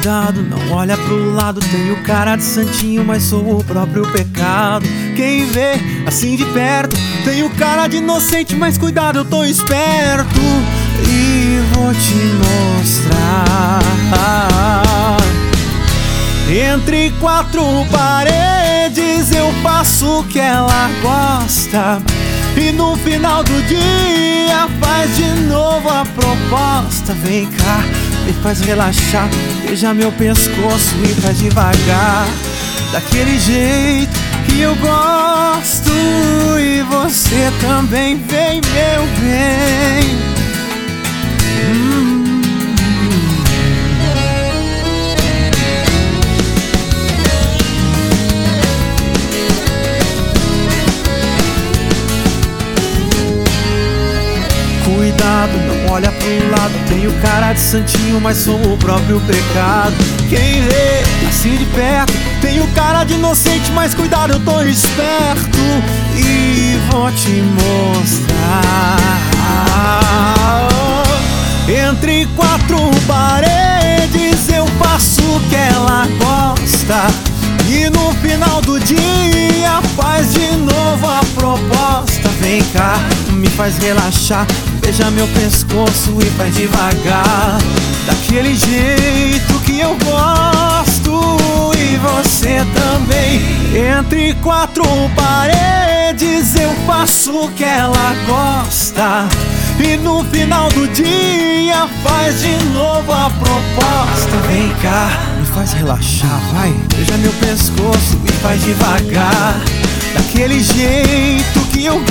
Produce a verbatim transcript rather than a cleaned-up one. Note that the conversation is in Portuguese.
Cuidado, não olha pro lado. Tenho cara de santinho, mas sou o próprio pecado. Quem vê assim de perto, tenho cara de inocente, mas cuidado, eu tô esperto e vou te mostrar. Entre quatro paredes eu faço o que ela gosta, e no final do dia faz de novo a proposta. Vem cá, me faz relaxar, beija meu pescoço e faz devagar, daquele jeito que eu gosto. E você também vem, meu bem. hum. Cuidado, não olha pro lado. Tenho cara de santinho, mas sou o próprio pecado. Quem vê assim de perto, tenho cara de inocente, mas cuidado, eu tô esperto e vou te mostrar. Entre quatro paredes eu faço o que ela gosta, e no final do dia faz de novo a proposta. Vem cá, me faz relaxar, beija meu pescoço e faz devagar, daquele jeito que eu gosto. E você também. Entre quatro paredes eu faço o que ela gosta, e no final do dia faz de novo a proposta. Vem cá, me faz relaxar, vai, beija meu pescoço e faz devagar, daquele jeito que eu